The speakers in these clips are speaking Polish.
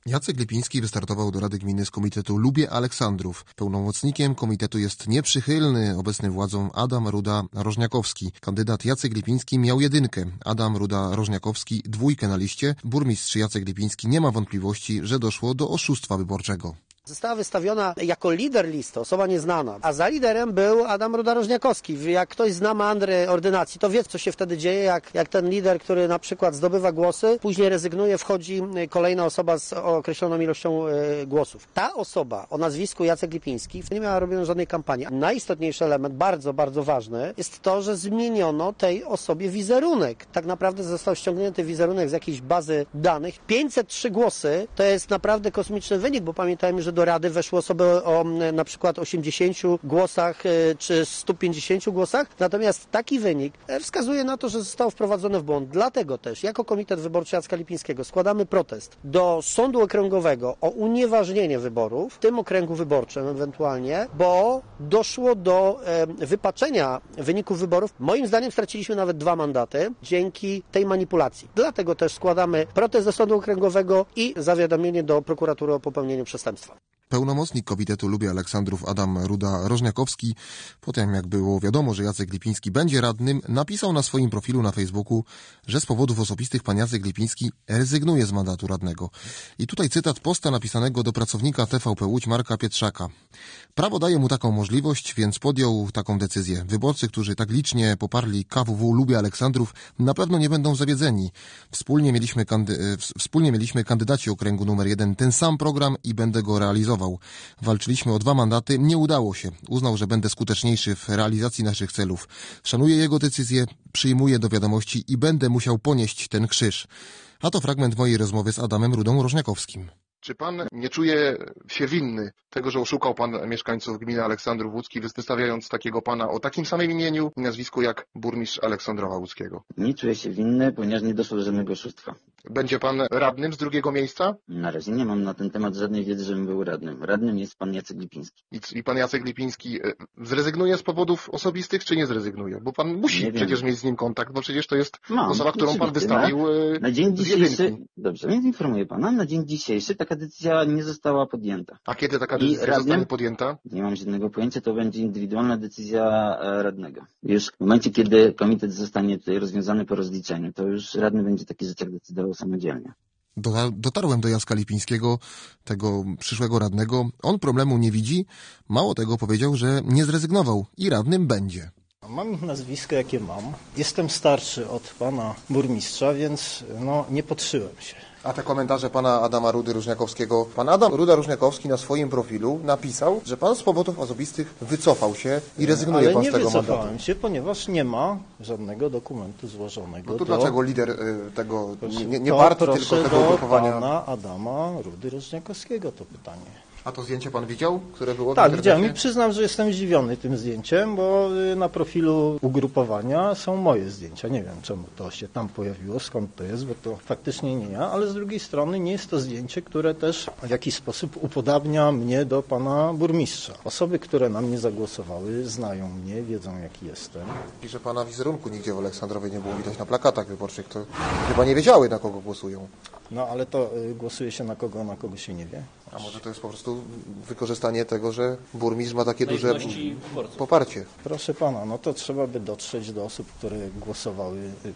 Jacek Lipiński wystartował do Rady Gminy z komitetu Lubię Aleksandrów. Pełnomocnikiem komitetu jest nieprzychylny obecny władzom Adam Ruda-Rożniakowski. Kandydat Jacek Lipiński miał 1, Adam Ruda-Rożniakowski 2 na liście. Burmistrz Jacek Lipiński nie ma wątpliwości, że doszło do oszustwa wyborczego. Została wystawiona jako lider listy, osoba nieznana, a za liderem był Adam Ruda-Rożniakowski. Jak ktoś zna meandry ordynacji, to wie, co się wtedy dzieje, jak ten lider, który na przykład zdobywa głosy, później rezygnuje, wchodzi kolejna osoba z określoną ilością głosów. Ta osoba o nazwisku Jacek Lipiński nie miała robionej żadnej kampanii. Najistotniejszy element, bardzo, bardzo ważny, jest to, że zmieniono tej osobie wizerunek. Tak naprawdę został ściągnięty wizerunek z jakiejś bazy danych. 503 głosy to jest naprawdę kosmiczny wynik, bo pamiętajmy, że do Rady weszły osoby o na przykład 80 głosach czy 150 głosach. Natomiast taki wynik wskazuje na to, że zostało wprowadzone w błąd. Dlatego też jako Komitet Wyborczy Jacka Lipińskiego składamy protest do Sądu Okręgowego o unieważnienie wyborów w tym okręgu wyborczym ewentualnie, bo doszło do wypaczenia wyników wyborów. Moim zdaniem straciliśmy nawet 2 mandaty dzięki tej manipulacji. Dlatego też składamy protest do Sądu Okręgowego i zawiadomienie do prokuratury o popełnieniu przestępstwa. Pełnomocnik komitetu Lubię Aleksandrów Adam Ruda-Rożniakowski, potem jak było wiadomo, że Jacek Lipiński będzie radnym, napisał na swoim profilu na Facebooku, że z powodów osobistych pan Jacek Lipiński rezygnuje z mandatu radnego. I tutaj cytat posta napisanego do pracownika TVP Łódź Marka Pietrzaka. Prawo daje mu taką możliwość, więc podjął taką decyzję. Wyborcy, którzy tak licznie poparli KWW Lubię Aleksandrów, na pewno nie będą zawiedzeni. Wspólnie mieliśmy kandydaci okręgu numer 1 ten sam program i będę go realizował. Walczyliśmy o 2 mandaty, nie udało się. Uznał, że będę skuteczniejszy w realizacji naszych celów. Szanuję jego decyzję, przyjmuję do wiadomości i będę musiał ponieść ten krzyż. A to fragment mojej rozmowy z Adamem Rudą-Rożniakowskim. Czy pan nie czuje się winny tego, że oszukał pan mieszkańców gminy Aleksandrów Łódzki, wystawiając takiego pana o takim samym imieniu i nazwisku jak burmistrz Aleksandrowa Łódzkiego? Nie czuję się winny, ponieważ nie doszło do żadnego oszustwa. Będzie pan radnym z 2. miejsca? Na razie nie mam na ten temat żadnej wiedzy, żebym był radnym. Radnym jest pan Jacek Lipiński. I pan Jacek Lipiński zrezygnuje z powodów osobistych, czy nie zrezygnuje? Bo pan musi przecież mieć z nim kontakt, bo przecież to jest osoba, którą pan wystawił na dzień dzisiejszy. Dobrze, więc informuję pana, na dzień dzisiejszy taka decyzja nie została podjęta. A kiedy taka decyzja zostanie podjęta? Nie mam żadnego pojęcia, to będzie indywidualna decyzja radnego. Już w momencie, kiedy komitet zostanie tutaj rozwiązany po rozliczeniu, to już radny będzie takie rzeczy decydował samodzielnie. Dotarłem do Jacka Lipińskiego, tego przyszłego radnego. On problemu nie widzi. Mało tego powiedział, że nie zrezygnował i radnym będzie. Mam nazwisko, jakie mam. Jestem starszy od pana burmistrza, więc nie podszyłem się. A te komentarze pana Adama Rudy-Rożniakowskiego. Pan Adam Ruda-Rożniakowski na swoim profilu napisał, że pan z powodów osobistych wycofał się i rezygnuje pan z tego mandatu. Ale nie wycofałem się, ponieważ nie ma żadnego dokumentu złożonego. No to dlaczego lider tego, nie partii, tylko tego ugrupowania? Pana Adama Rudy-Rożniakowskiego to pytanie. A to zdjęcie pan widział, które było w Tak, internecie? widziałem i przyznam, że jestem zdziwiony tym zdjęciem, bo na profilu ugrupowania są moje zdjęcia. Nie wiem, czemu to się tam pojawiło, skąd to jest, bo to faktycznie nie ja, ale z drugiej strony nie jest to zdjęcie, które też w jakiś sposób upodabnia mnie do pana burmistrza. Osoby, które na mnie zagłosowały, znają mnie, wiedzą, jaki jestem. I że pana wizerunku nigdzie w Aleksandrowie nie było widać na plakatach wyborczych, to chyba nie wiedziały, na kogo głosują. No ale to głosuje się na kogo się nie wie. A może to jest po prostu wykorzystanie tego, że burmistrz ma takie duże poparcie? Proszę pana, no to trzeba by dotrzeć do osób, które głosowały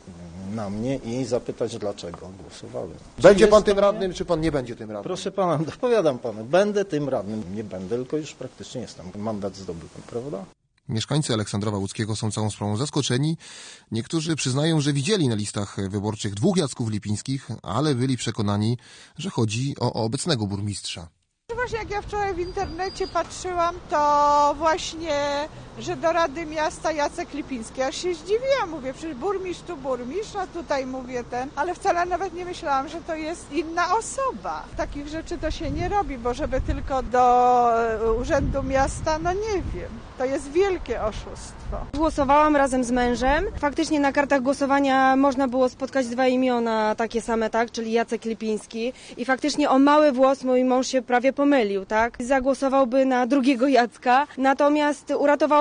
na mnie i zapytać, dlaczego głosowały. Będzie pan tym radnym, czy pan nie będzie tym radnym? Proszę pana, dopowiadam panu, będę tym radnym. Nie będę, tylko już praktycznie jestem. Mandat zdobyłem, prawda? Mieszkańcy Aleksandrowa Łódzkiego są całą sprawą zaskoczeni. Niektórzy przyznają, że widzieli na listach wyborczych 2 Jacków Lipińskich, ale byli przekonani, że chodzi o obecnego burmistrza. Właśnie jak ja wczoraj w internecie patrzyłam, to właśnie, że do Rady Miasta Jacek Lipiński. Aż się zdziwiłam, mówię, przecież burmistrz tu burmistrz, a tutaj mówię ale wcale nawet nie myślałam, że to jest inna osoba. Takich rzeczy to się nie robi, bo żeby tylko do Urzędu Miasta, nie wiem. To jest wielkie oszustwo. Głosowałam razem z mężem. Faktycznie na kartach głosowania można było spotkać 2 imiona takie same, tak, czyli Jacek Lipiński. I faktycznie o mały włos mój mąż się prawie pomylił, tak. Zagłosowałby na drugiego Jacka. Natomiast uratowało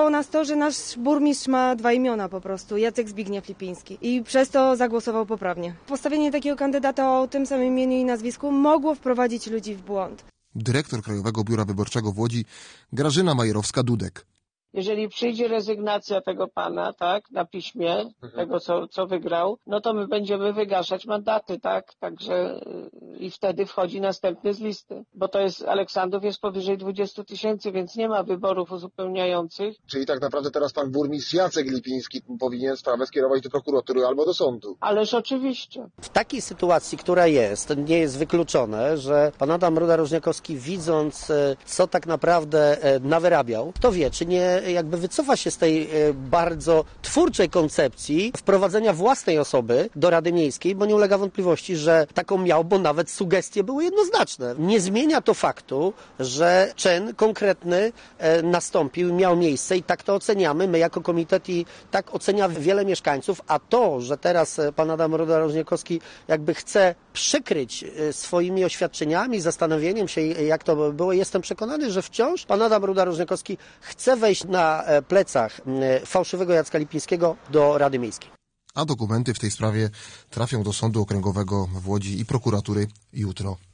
zszokowało nas to, że nasz burmistrz ma 2 imiona po prostu, Jacek Zbigniew Lipiński. I przez to zagłosował poprawnie. Postawienie takiego kandydata o tym samym imieniu i nazwisku mogło wprowadzić ludzi w błąd. Dyrektor Krajowego Biura Wyborczego w Łodzi Grażyna Majerowska-Dudek. Jeżeli przyjdzie rezygnacja tego pana, tak, na piśmie, tego co wygrał, no to my będziemy wygaszać mandaty, tak, także i wtedy wchodzi następny z listy, bo to jest, Aleksandrów jest powyżej 20 000, więc nie ma wyborów uzupełniających. Czyli tak naprawdę teraz pan burmistrz Jacek Lipiński powinien sprawę skierować do prokuratury albo do sądu. Ależ oczywiście. W takiej sytuacji, która jest, nie jest wykluczone, że pan Adam Ruda-Rożniakowski, widząc, co tak naprawdę nawyrabiał, kto wie, czy nie jakby wycofa się z tej bardzo twórczej koncepcji wprowadzenia własnej osoby do Rady Miejskiej, bo nie ulega wątpliwości, że taką miał, bo nawet sugestie były jednoznaczne. Nie zmienia to faktu, że czyn konkretny nastąpił, miał miejsce i tak to oceniamy my jako komitet i tak ocenia wiele mieszkańców, a to, że teraz pan Adam Ruda-Rożniakowski jakby chce przykryć swoimi oświadczeniami, zastanowieniem się, jak to było, jestem przekonany, że wciąż pan Adam Ruda-Rożniakowski chce wejść na plecach fałszywego Jacka Lipińskiego do Rady Miejskiej. A dokumenty w tej sprawie trafią do Sądu Okręgowego w Łodzi i prokuratury jutro.